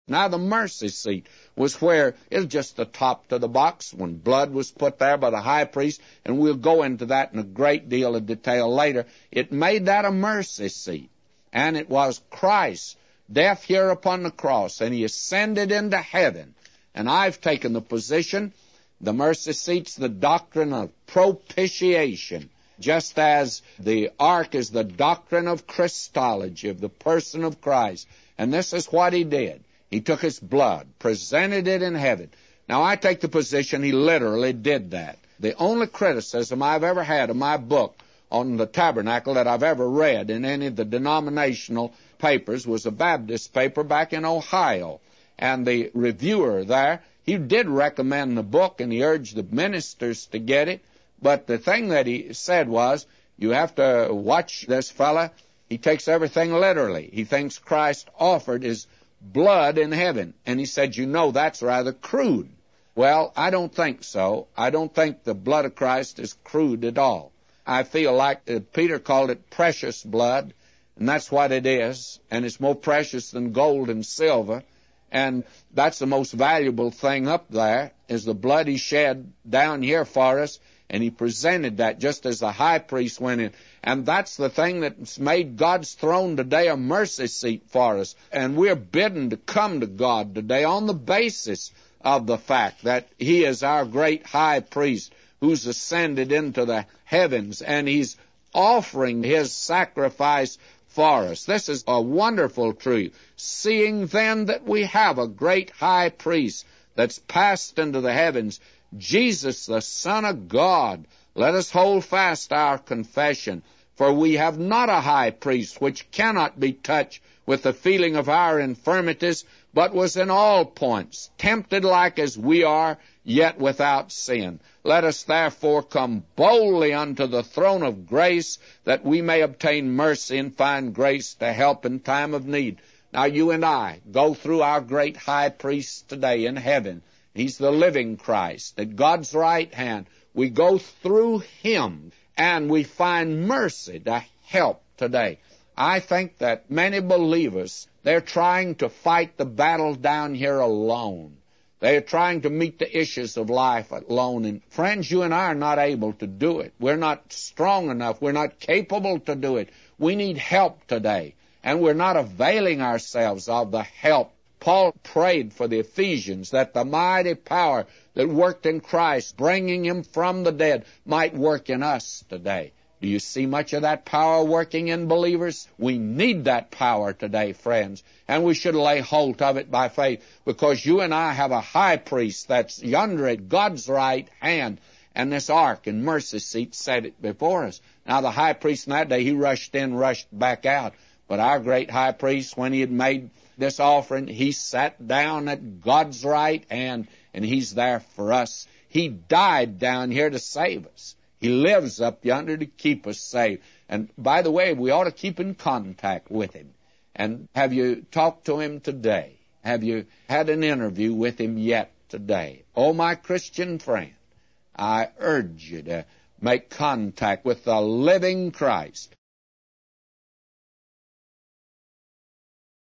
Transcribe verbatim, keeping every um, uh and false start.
Now, the mercy seat was where it was just the top to the box when blood was put there by the high priest, and we'll go into that in a great deal of detail later. It made that a mercy seat, and it was Christ's death here upon the cross, and he ascended into heaven. And I've taken the position, the mercy seat's the doctrine of propitiation, just as the ark is the doctrine of Christology, of the person of Christ. And this is what he did. He took his blood, presented it in heaven. Now, I take the position he literally did that. The only criticism I've ever had of my book on the tabernacle that I've ever read in any of the denominational papers was a Baptist paper back in Ohio. And the reviewer there, he did recommend the book, and he urged the ministers to get it. But the thing that he said was, you have to watch this fella. He takes everything literally. He thinks Christ offered his blood in heaven. And he said, you know, that's rather crude. Well, I don't think so. I don't think the blood of Christ is crude at all. I feel like uh, Peter called it precious blood, and that's what it is. And it's more precious than gold and silver. And that's the most valuable thing up there, is the blood he shed down here for us. And he presented that just as the high priest went in. And that's the thing that's made God's throne today a mercy seat for us. And we're bidden to come to God today on the basis of the fact that he is our great high priest who's ascended into the heavens, and he's offering his sacrifice for us. This is a wonderful truth. Seeing then that we have a great high priest that's passed into the heavens, Jesus, the Son of God, let us hold fast our confession. For we have not a high priest which cannot be touched with the feeling of our infirmities, but was in all points tempted like as we are, yet without sin. Let us therefore come boldly unto the throne of grace, that we may obtain mercy and find grace to help in time of need. Now you and I go through our great high priest today in heaven. He's the living Christ at God's right hand. We go through him, and we find mercy to help today. I think that many believers, they're trying to fight the battle down here alone. They're trying to meet the issues of life alone. And friends, you and I are not able to do it. We're not strong enough. We're not capable to do it. We need help today, and we're not availing ourselves of the help. Paul prayed for the Ephesians that the mighty power that worked in Christ, bringing him from the dead, might work in us today. Do you see much of that power working in believers? We need that power today, friends, and we should lay hold of it by faith, because you and I have a high priest that's yonder at God's right hand, and this ark and mercy seat set it before us. Now, the high priest in that day, he rushed in, rushed back out. But our great high priest, when he had made this offering, he sat down at God's right hand, and he's there for us. He died down here to save us. He lives up yonder to keep us safe. And by the way, we ought to keep in contact with him. And have you talked to him today? Have you had an interview with him yet today? Oh, my Christian friend, I urge you to make contact with the living Christ.